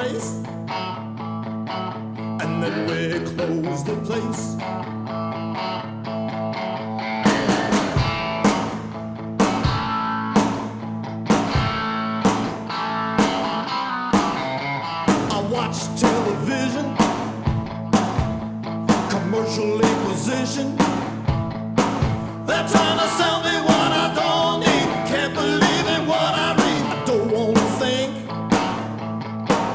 face, and then we close the place. I watch television, commercial inquisition. They're trying to say